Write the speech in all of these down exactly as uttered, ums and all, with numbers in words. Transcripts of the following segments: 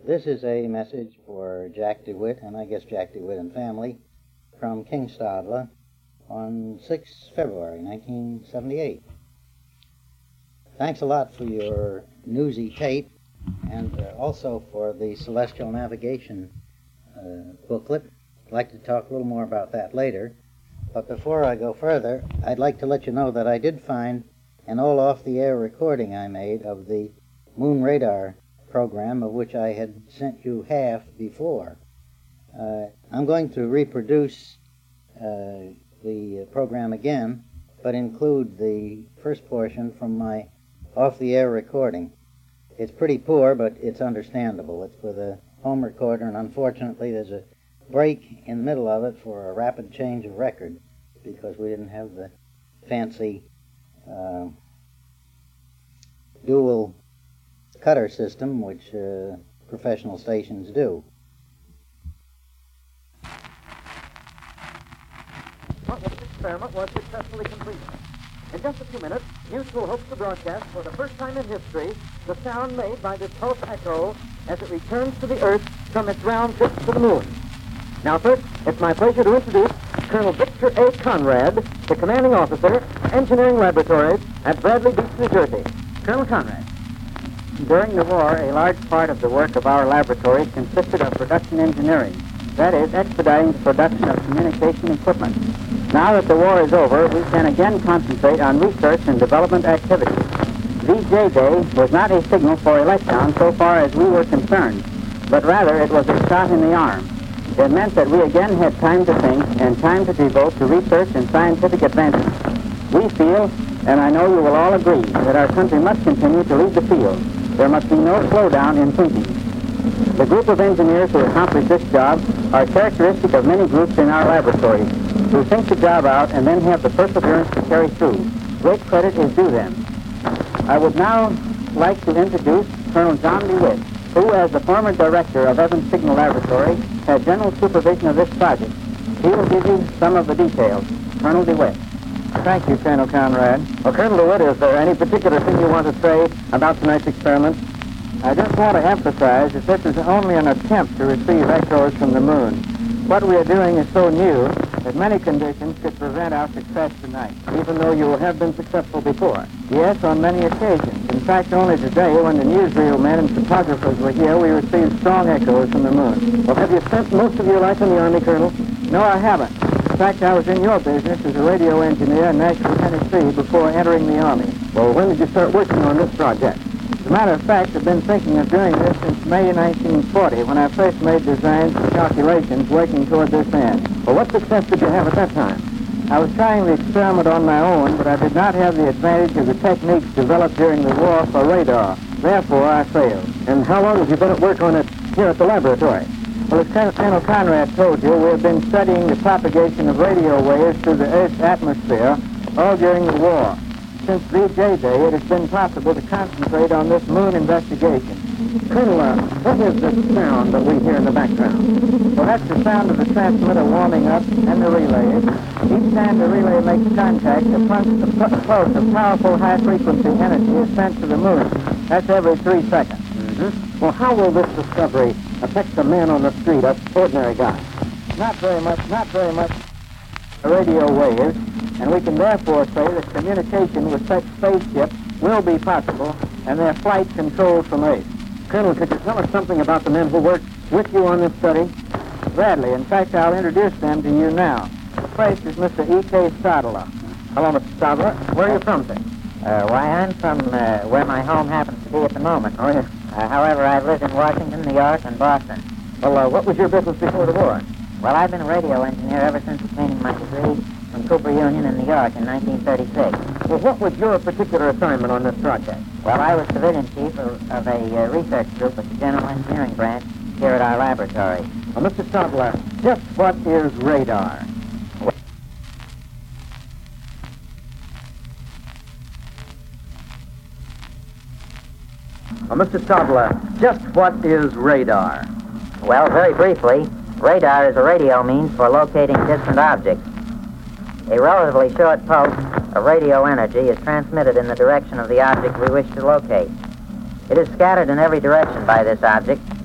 This is a message for Jack DeWitt, and I guess Jack DeWitt and family, from King Stadler on the sixth of February, nineteen seventy-eight. Thanks a lot for your newsy tape, and uh, also for the Celestial Navigation uh, booklet. I'd like to talk a little more about that later. But before I go further, I'd like to let you know that I did find an all off-the-air recording I made of the Moon Radar program, of which I had sent you half before. Uh, I'm going to reproduce uh, the program again, but include the first portion from my off-the-air recording. It's pretty poor, but it's understandable. It's with a home recorder, and unfortunately there's a break in the middle of it for a rapid change of record because we didn't have the fancy uh, dual cutter system which uh, professional stations do. Well, this experiment was successfully completed. In just a few minutes, News School hopes to broadcast for the first time in history the sound made by this pulse echo as it returns to the Earth from its round trip to the Moon. Now, first, it's my pleasure to introduce Colonel Victor A. Conrad, the commanding officer, Engineering Laboratories at Bradley Beach, New Jersey. Colonel Conrad. During the war, a large part of the work of our laboratories consisted of production engineering, that is, expediting the production of communication equipment. Now that the war is over, we can again concentrate on research and development activities. V J Day was not a signal for a letdown so far as we were concerned, but rather it was a shot in the arm. It meant that we again had time to think and time to devote to research and scientific advances. We feel, and I know you will all agree, that our country must continue to lead the field. There must be no slowdown in thinking. The group of engineers who accomplish this job are characteristic of many groups in our laboratories, who think the job out and then have the perseverance to carry through. Great credit is due them. I would now like to introduce Colonel John DeWitt, who, as the former director of Evans Signal Laboratory, had general supervision of this project. He will give you some of the details. Colonel DeWitt. Thank you, Colonel Conrad. Well, Colonel DeWitt, is there any particular thing you want to say about tonight's experiment? I just want to emphasize that this is only an attempt to receive echoes from the moon. What we are doing is so new that many conditions could prevent our success tonight. Even though you have been successful before? Yes, on many occasions. In fact, only today, when the newsreel men and photographers were here, we received strong echoes from the moon. Well, have you spent most of your life in the Army, Colonel? No, I haven't. In fact, I was in your business as a radio engineer in Nashville, Tennessee, before entering the Army. Well, when did you start working on this project? As a matter of fact, I've been thinking of doing this since May nineteen forty, when I first made designs and calculations working toward this end. Well, what success did you have at that time? I was trying the experiment on my own, but I did not have the advantage of the techniques developed during the war for radar. Therefore, I failed. And how long have you been at work on it here at the laboratory? Well, as Colonel Conrad told you, we have been studying the propagation of radio waves through the Earth's atmosphere all during the war. Since V J Day, it has been possible to concentrate on this moon investigation. Colonel, uh, what is this sound that we hear in the background? Well, that's the sound of the transmitter warming up and the relay. Each time the relay makes contact, a pulse, a pulse of powerful high-frequency energy is sent to the moon. That's every three seconds. Mm-hmm. Well, how will this discovery affect the man on the street, an ordinary guy? Not very much, not very much radio waves, and we can therefore say that communication with such spaceships will be possible, and their flight controlled from Earth. Colonel, could you tell us something about the men who worked with you on this study? Gladly. In fact, I'll introduce them to you now. First is Mister E K Stadler. Hello, Mister Stadler. Where are you from, sir? Uh, why, I'm from uh, where my home happens to be at the moment. Oh, yes. Uh, however, I've lived in Washington, New York, and Boston. Well, uh, what was your business before the war? Well, I've been a radio engineer ever since obtaining my degree from Cooper Union in New York in nineteen thirty-six. Well, what was your particular assignment on this project? Well, I was civilian chief of, of a uh, research group at the General Engineering Branch here at our laboratory. Well, Mister Stadler, just what is radar? Well, Mister Stadler, just what is radar? Well, very briefly, radar is a radio means for locating distant objects. A relatively short pulse of radio energy is transmitted in the direction of the object we wish to locate. It is scattered in every direction by this object,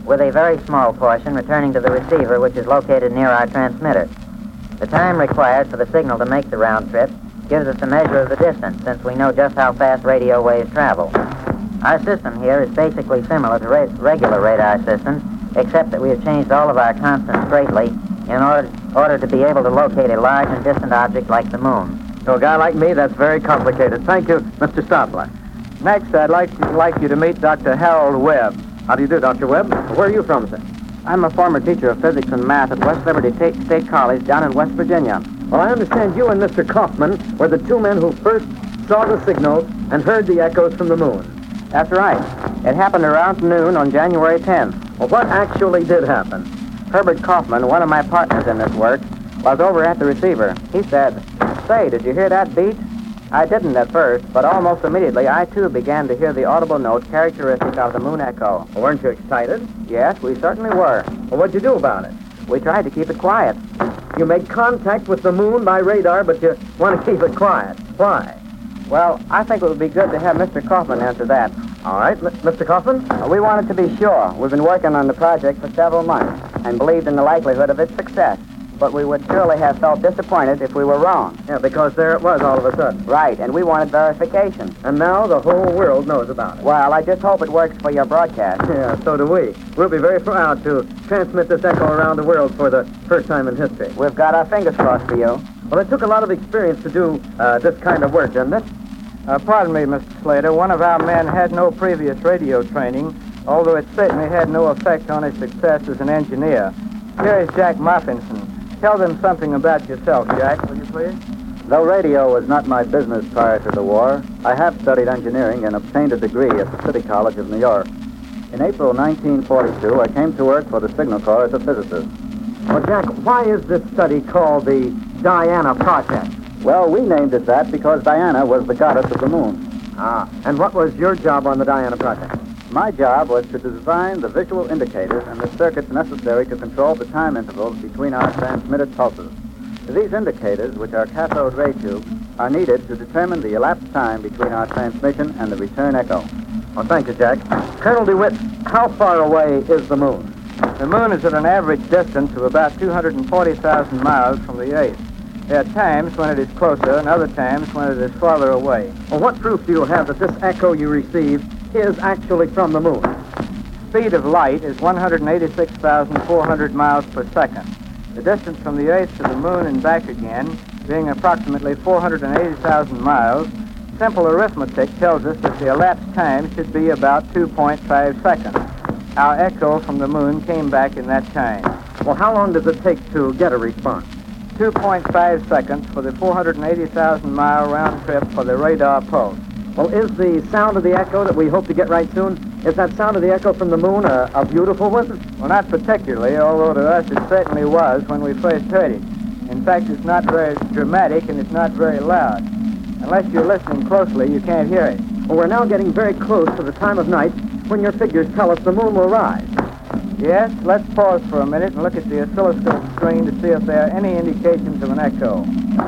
with a very small portion returning to the receiver, which is located near our transmitter. The time required for the signal to make the round trip gives us a measure of the distance, since we know just how fast radio waves travel. Our system here is basically similar to ra- regular radar systems, except that we have changed all of our constants greatly in order, order to be able to locate a large and distant object like the moon. To a guy like me, that's very complicated. Thank you, Mister Stadler. Next, I'd like, to, like you to meet Doctor Harold Webb. How do you do, Doctor Webb? Where are you from, sir? I'm a former teacher of physics and math at West Liberty State, State College down in West Virginia. Well, I understand you and Mister Kaufman were the two men who first saw the signals and heard the echoes from the moon. That's right. It happened around noon on January tenth. Well, what actually did happen? Herbert Kaufman, one of my partners in this work, was over at the receiver. He said, "Say, did you hear that beat?" I didn't at first, but almost immediately I too began to hear the audible note characteristic of the moon echo. Well, weren't you excited? Yes, we certainly were. Well, what'd you do about it? We tried to keep it quiet. You made contact with the moon by radar, but you want to keep it quiet. Why? Well, I think it would be good to have Mister Kaufman answer that. All right, M- Mister Kaufman? Uh, we wanted to be sure. We've been working on the project for several months and believed in the likelihood of its success. But we would surely have felt disappointed if we were wrong. Yeah, because there it was all of a sudden. Right, and we wanted verification. And now the whole world knows about it. Well, I just hope it works for your broadcast. Yeah, so do we. We'll be very proud to transmit this echo around the world for the first time in history. We've got our fingers crossed for you. Well, it took a lot of experience to do uh, this kind of work, didn't it? Uh, pardon me, Mister Slater. One of our men had no previous radio training, although it certainly had no effect on his success as an engineer. Here is Jack Muffinson. Tell them something about yourself, Jack, will you please? Though radio was not my business prior to the war, I have studied engineering and obtained a degree at the City College of New York. In April nineteen forty-two, I came to work for the Signal Corps as a physicist. Well, Jack, why is this study called the Diana Project? Well, we named it that because Diana was the goddess of the moon. Ah, and what was your job on the Diana Project? My job was to design the visual indicators and the circuits necessary to control the time intervals between our transmitted pulses. These indicators, which are cathode ray tubes, are needed to determine the elapsed time between our transmission and the return echo. Well, thank you, Jack. Colonel DeWitt, how far away is the moon? The moon is at an average distance of about two hundred forty thousand miles from the Earth. There are times when it is closer and other times when it is farther away. Well, what proof do you have that this echo you received is actually from the moon? Speed of light is one hundred eighty-six thousand four hundred miles per second. The distance from the Earth to the moon and back again, being approximately four hundred eighty thousand miles, simple arithmetic tells us that the elapsed time should be about two point five seconds. Our echo from the moon came back in that time. Well, how long does it take to get a response? two point five seconds for the four hundred eighty thousand mile round trip for the radar pulse. Well, is the sound of the echo that we hope to get right soon, is that sound of the echo from the moon a, a beautiful one? Well, not particularly, although to us it certainly was when we first heard it. In fact, it's not very dramatic and it's not very loud. Unless you're listening closely, you can't hear it. Well, we're now getting very close to the time of night when your figures tell us the moon will rise. Yes, let's pause for a minute and look at the oscilloscope screen to see if there are any indications of an echo.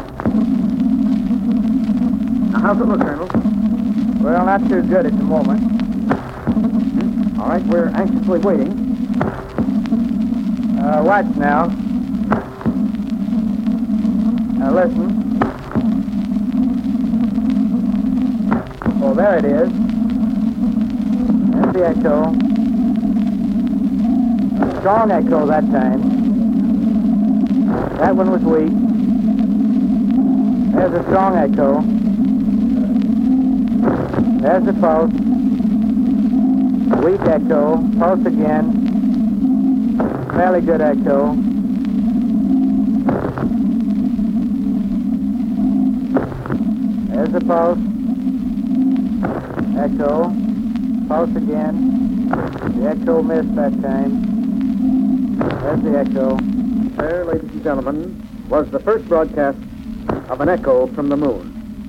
Now, how's it look, Colonel? Well, not too good at the moment. All right, we're anxiously waiting. Uh, watch now. Now listen. Oh, there it is. There's the echo. Strong echo that time. That one was weak. There's a strong echo. There's the pulse. Weak echo. Pulse again. Fairly good echo. There's the pulse. Echo. Pulse again. The echo missed that time. There's the echo. There, ladies and gentlemen, was the first broadcast of an echo from the moon.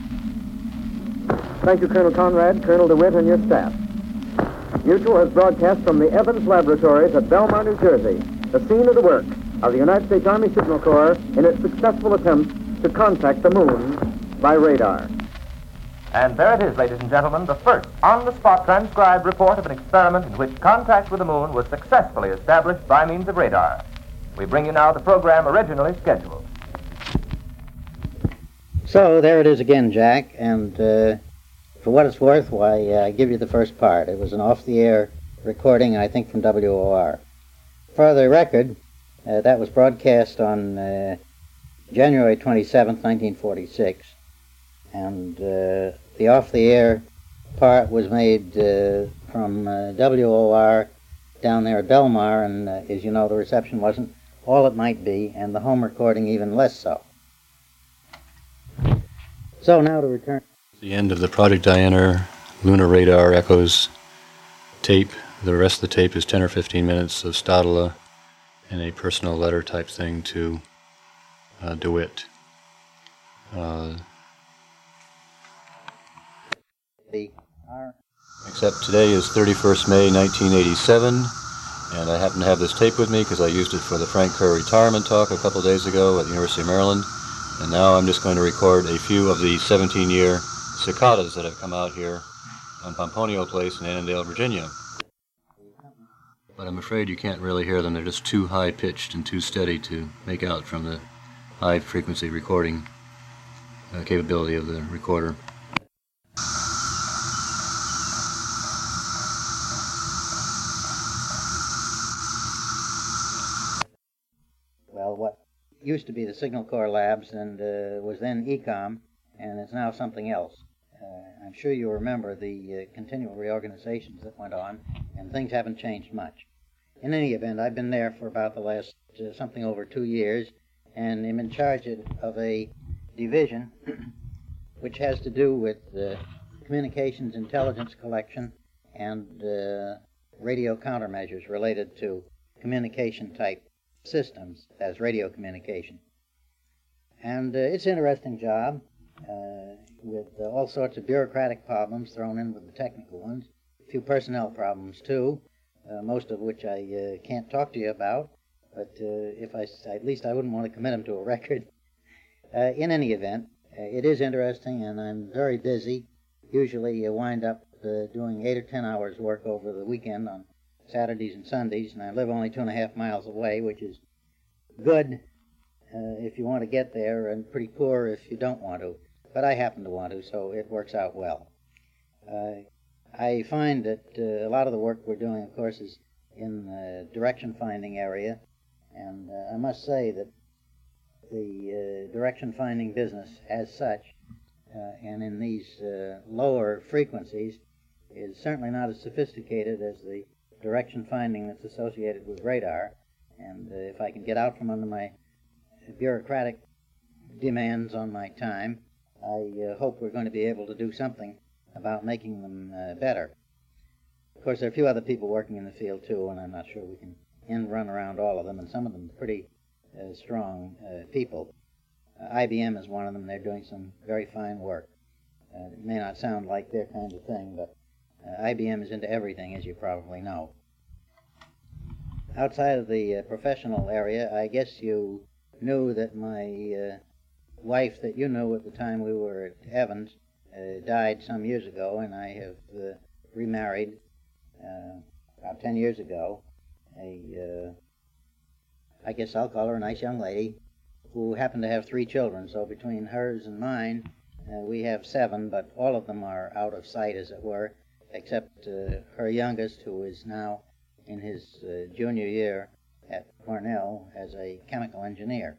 Thank you, Colonel Conrad, Colonel DeWitt, and your staff. Mutual has broadcast from the Evans Laboratories at Belmar, New Jersey, the scene of the work of the United States Army Signal Corps in its successful attempt to contact the moon by radar. And there it is, ladies and gentlemen, the first on-the-spot transcribed report of an experiment in which contact with the moon was successfully established by means of radar. We bring you now the program originally scheduled. So there it is again, Jack, and uh, for what it's worth, why, uh, I give you the first part. It was an off-the-air recording, I think, from W O R. For the record, uh, that was broadcast on uh, January twenty-seventh, nineteen forty-six, and uh, the off-the-air part was made uh, from uh, W O R down there at Belmar, and uh, as you know, the reception wasn't all it might be, and the home recording even less so. So now to return. The end of the Project Diana Lunar Radar Echoes tape. The rest of the tape is ten or fifteen minutes of Stadler and a personal letter type thing to uh, DeWitt. Uh, the, our except today is thirty-first May nineteen eighty-seven, and I happen to have this tape with me because I used it for the Frank Kerr retirement talk a couple of days ago at the University of Maryland. And now I'm just going to record a few of the seventeen-year cicadas that have come out here on Pomponio Place in Annandale, Virginia. But I'm afraid you can't really hear them. They're just too high-pitched and too steady to make out from the high-frequency recording uh, capability of the recorder. Well, what used to be the Signal Corps Labs and uh, was then E COM, and it's now something else. Uh, I'm sure you remember the uh, continual reorganizations that went on, and things haven't changed much. In any event, I've been there for about the last uh, something over two years, and am in charge of a division which has to do with uh, communications intelligence collection and uh, radio countermeasures related to communication type systems as radio communication. And uh, it's an interesting job uh, with uh, all sorts of bureaucratic problems thrown in with the technical ones, a few personnel problems too, uh, most of which I uh, can't talk to you about, but uh, if I, at least I wouldn't want to commit them to a record. Uh, in any event, uh, it is interesting, and I'm very busy. Usually you wind up uh, doing eight or ten hours work over the weekend on Saturdays and Sundays, and I live only two and a half miles away, which is good uh, if you want to get there, and pretty poor if you don't want to. But I happen to want to, so it works out well. Uh, I find that uh, a lot of the work we're doing, of course, is in the direction-finding area, and uh, I must say that the uh, direction-finding business as such, uh, and in these uh, lower frequencies, is certainly not as sophisticated as the direction finding that's associated with radar, and uh, if I can get out from under my bureaucratic demands on my time, I uh, hope we're going to be able to do something about making them uh, better. Of course, there are a few other people working in the field too, and I'm not sure we can end run around all of them, and some of them pretty uh, strong uh, people. Uh, I B M is one of them. They're doing some very fine work. Uh, it may not sound like their kind of thing, but Uh, I B M is into everything, as you probably know. Outside of the uh, professional area, I guess you knew that my uh, wife that you knew at the time we were at Evans uh, died some years ago, and I have uh, remarried uh, about ten years ago. A, uh, I guess I'll call her a nice young lady who happened to have three children, so between hers and mine, uh, we have seven, but all of them are out of sight, as it were, except uh, her youngest, who is now in his uh, junior year at Cornell as a chemical engineer.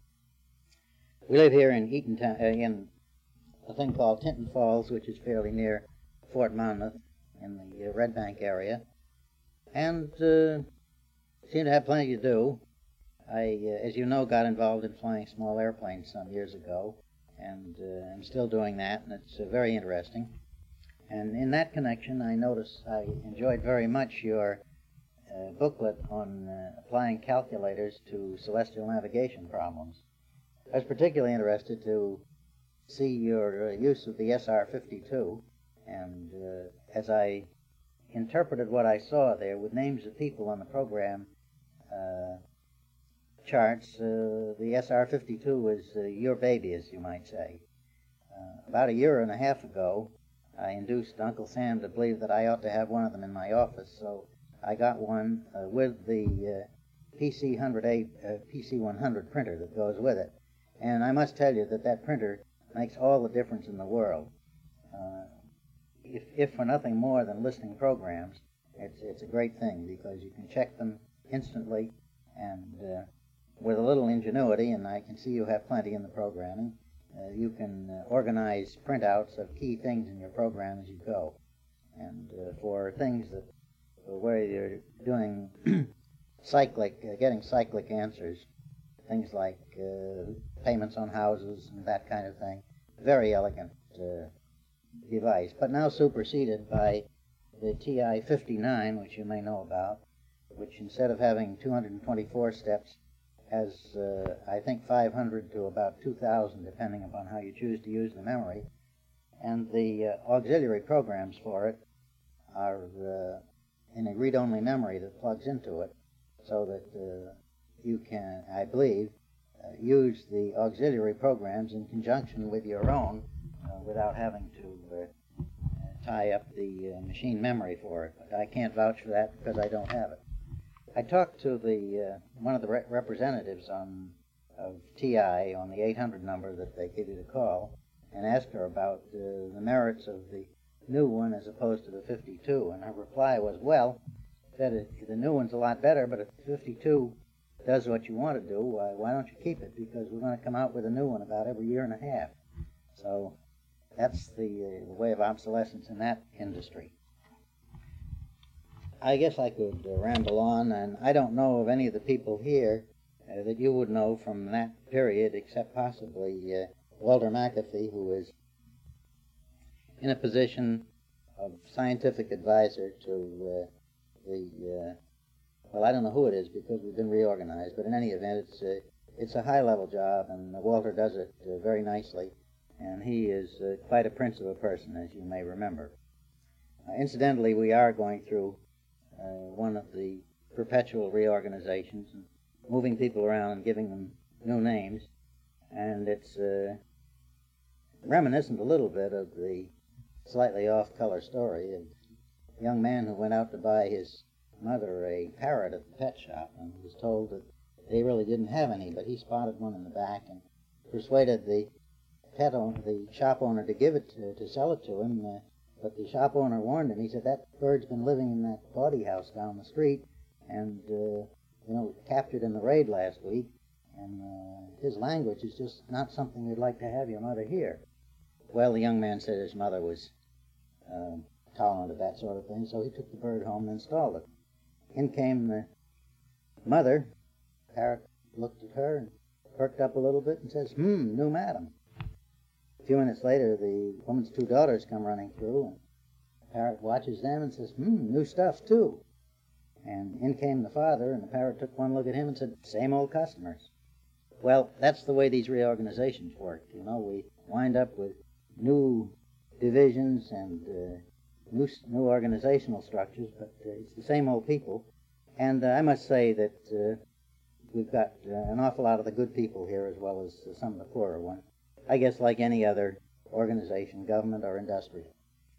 We live here in Eatontown, uh, in a thing called Tinton Falls, which is fairly near Fort Monmouth in the uh, Red Bank area, and uh, seem to have plenty to do. I, uh, as you know, got involved in flying small airplanes some years ago, and uh, I'm still doing that, and it's uh, very interesting. And in that connection, I noticed I enjoyed very much your uh, booklet on uh, applying calculators to celestial navigation problems. I was particularly interested to see your uh, use of the S R fifty-two, and uh, as I interpreted what I saw there with names of people on the program uh, charts, uh, the S R fifty-two was uh, your baby, as you might say. Uh, about a year and a half ago, I induced Uncle Sam to believe that I ought to have one of them in my office, so I got one uh, with the uh, P C one oh eight, uh, P C one hundred printer that goes with it. And I must tell you that that printer makes all the difference in the world. Uh, if, if for nothing more than listing programs, it's, it's a great thing because you can check them instantly and uh, with a little ingenuity, and I can see you have plenty in the programming, uh, you can uh, organize printouts of key things in your program as you go. And uh, for things that where you're doing cyclic, uh, getting cyclic answers, things like uh, payments on houses and that kind of thing, very elegant uh, device, but now superseded by the T I fifty-nine, which you may know about, which instead of having two hundred twenty-four steps has, uh, I think, five hundred to about two thousand, depending upon how you choose to use the memory. And the uh, auxiliary programs for it are uh, in a read-only memory that plugs into it, so that uh, you can, I believe, uh, use the auxiliary programs in conjunction with your own uh, without having to uh, tie up the uh, machine memory for it. But I can't vouch for that because I don't have it. I talked to the uh, one of the re- representatives on of T I on the eight hundred number that they give you to call and asked her about uh, the merits of the new one as opposed to the fifty-two, and her reply was, well, that it, the new one's a lot better, but if the fifty-two does what you want to do, why, why don't you keep it? Because we're going to come out with a new one about every year and a half. So that's the, uh, the way of obsolescence in that industry. I guess I could uh, ramble on, and I don't know of any of the people here uh, that you would know from that period, except possibly uh, Walter McAfee, who is in a position of scientific advisor to uh, the, uh, well, I don't know who it is because we've been reorganized, but in any event, it's, uh, it's a high-level job, and Walter does it uh, very nicely, and he is uh, quite a prince of a person, as you may remember. Uh, incidentally, we are going through uh, one of the perpetual reorganizations, and moving people around and giving them new names, and it's uh, reminiscent a little bit of the slightly off-color story of a young man who went out to buy his mother a parrot at the pet shop and was told that they really didn't have any, but he spotted one in the back and persuaded the pet owner, the shop owner, to give it to, to sell it to him. Uh, but the shop owner warned him. He said, that bird's been living in that bawdy house down the street and, uh, you know, captured in the raid last week, and uh, his language is just not something you'd like to have your mother hear. Well, the young man said his mother was uh, tolerant of that sort of thing, so he took the bird home and installed it. In came the mother. The parrot looked at her and perked up a little bit and says, hmm, new madam. A few minutes later, the woman's two daughters come running through, and the parrot watches them and says, hmm, new stuff, too. And in came the father, and the parrot took one look at him and said, same old customers. Well, that's the way these reorganizations work. You know, we wind up with new divisions and uh, new, new organizational structures, but uh, it's the same old people. And uh, I must say that uh, we've got uh, an awful lot of the good people here as well as uh, some of the poorer ones. I guess like any other organization, government or industrial.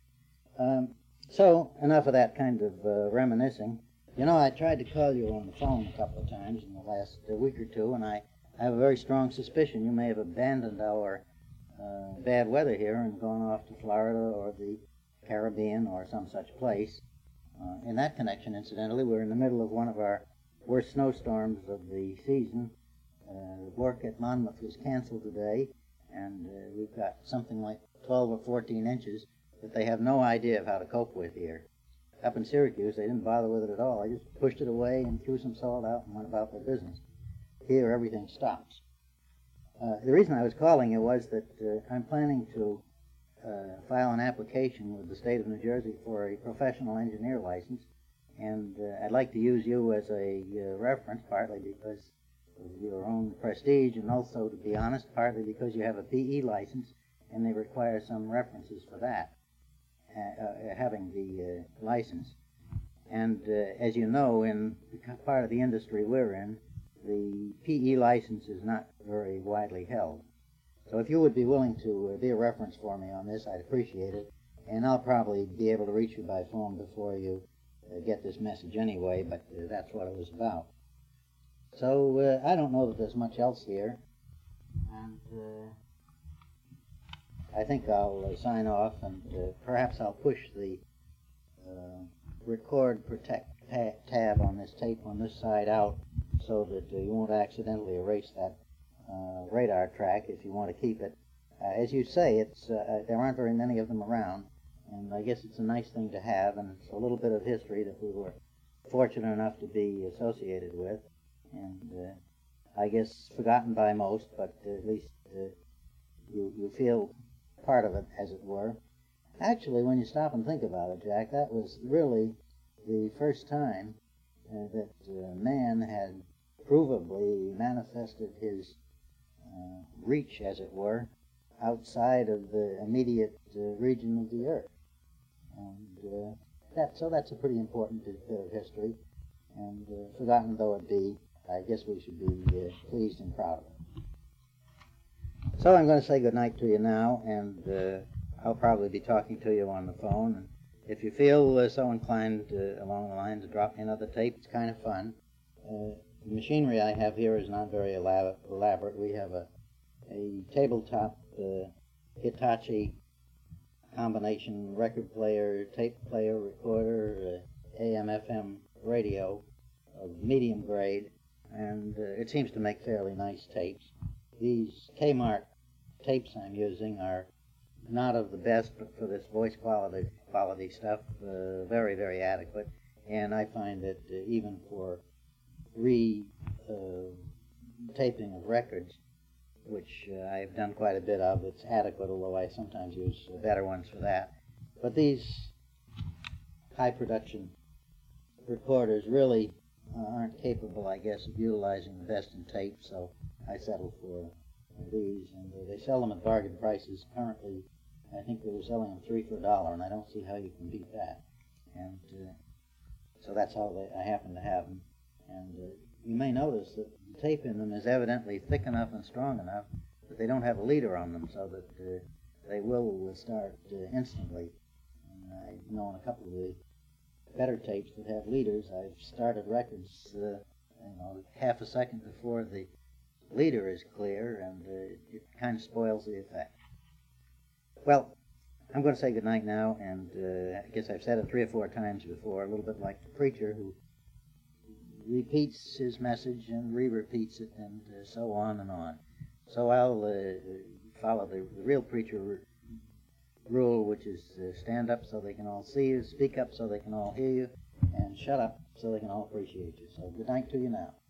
Um, so, enough of that kind of uh, reminiscing. You know, I tried to call you on the phone a couple of times in the last uh, week or two, and I, I have a very strong suspicion you may have abandoned our uh, bad weather here and gone off to Florida or the Caribbean or some such place. Uh, in that connection, incidentally, we're in the middle of one of our worst snowstorms of the season. Uh, work at Monmouth was canceled today, and uh, we've got something like twelve or fourteen inches that they have no idea of how to cope with here. Up in Syracuse, they didn't bother with it at all. They just pushed it away and threw some salt out and went about their business. Here, everything stops. Uh, the reason I was calling you was that uh, I'm planning to uh, file an application with the state of New Jersey for a professional engineer license, and uh, I'd like to use you as a uh, reference, partly because of your own prestige, and also, to be honest, partly because you have a P E license, and they require some references for that, uh, uh, having the uh, license. And uh, as you know, in the part of the industry we're in, the P E license is not very widely held. So if you would be willing to uh, be a reference for me on this, I'd appreciate it. And I'll probably be able to reach you by phone before you uh, get this message anyway, but uh, that's what it was about. So uh, I don't know that there's much else here. And uh, I think I'll uh, sign off, and uh, perhaps I'll push the uh, record protect ta- tab on this tape on this side out so that uh, you won't accidentally erase that uh, radar track if you want to keep it. Uh, as you say, it's uh, there aren't very many of them around, and I guess it's a nice thing to have, and it's a little bit of history that we were fortunate enough to be associated with, and uh, I guess forgotten by most, but uh, at least uh, you, you feel part of it, as it were. Actually, when you stop and think about it, Jack, that was really the first time uh, that uh, man had provably manifested his uh, reach, as it were, outside of the immediate uh, region of the Earth. And uh, that, so that's a pretty important bit of history. And uh, forgotten though it be, I guess we should be uh, pleased and proud of it. So I'm going to say good night to you now, and uh, I'll probably be talking to you on the phone. And if you feel uh, so inclined uh, along the lines to drop me another tape, it's kind of fun. Uh, the machinery I have here is not very elab- elaborate. We have a, a tabletop uh, Hitachi combination record player, tape player, recorder, uh, A M F M radio of medium grade, and uh, it seems to make fairly nice tapes. These Kmart tapes I'm using are not of the best, but for this voice quality quality stuff, uh, very, very adequate. And I find that uh, even for re uh, taping of records, which uh, I've done quite a bit of, it's adequate, although I sometimes use better ones for that. But these high production recorders really uh, aren't capable, I guess, of utilizing the best in tape, so I settle for these, and uh, they sell them at bargain prices. Currently, I think they were selling them three for a dollar, and I don't see how you can beat that. And uh, so that's how they, I happen to have them. And uh, you may notice that the tape in them is evidently thick enough and strong enough that they don't have a leader on them, so that uh, they will start uh, instantly. And I've known a couple of the better tapes that have leaders. I've started records, uh, you know, half a second before the leader is clear, and uh, it kind of spoils the effect. Well, I'm going to say goodnight now, and uh, I guess I've said it three or four times before, a little bit like the preacher who repeats his message and re-repeats it, and uh, so on and on. So I'll uh, follow the, the real preacher r- rule, which is uh, stand up so they can all see you, speak up so they can all hear you, and shut up so they can all appreciate you. So good night to you now.